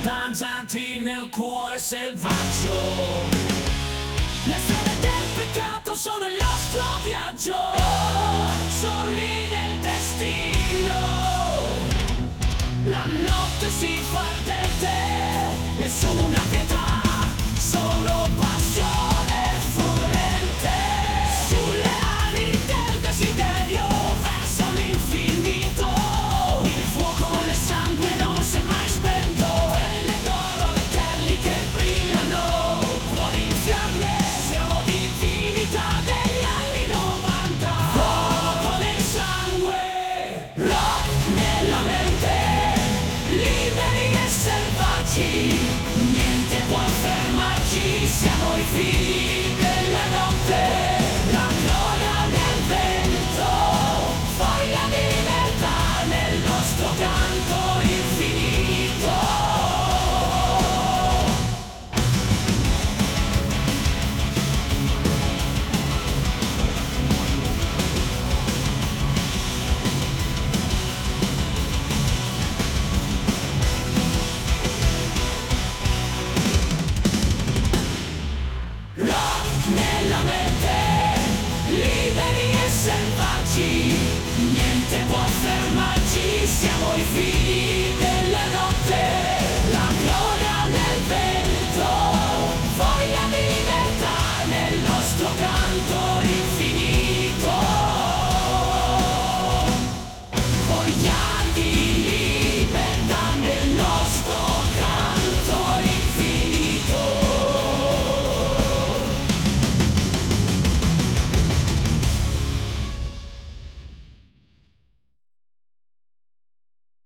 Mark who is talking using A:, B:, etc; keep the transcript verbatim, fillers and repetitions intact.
A: danzanti nel cuore selvaggio. Le strade del peccato sono il nostro viaggio, soli nel destino. La notte si parte e solo una pietà, solo passione furente. Sulle ali del desiderio verso l'infinito, il fuoco nel sangue non si è mai spento, e le d'oro eterni che brillano, fuori in fiamme, siamo divinità degli anni novanta. Fuoco nel sangue, rock nella mente, liberi e selvaggi, niente può fermarci, siamo i figli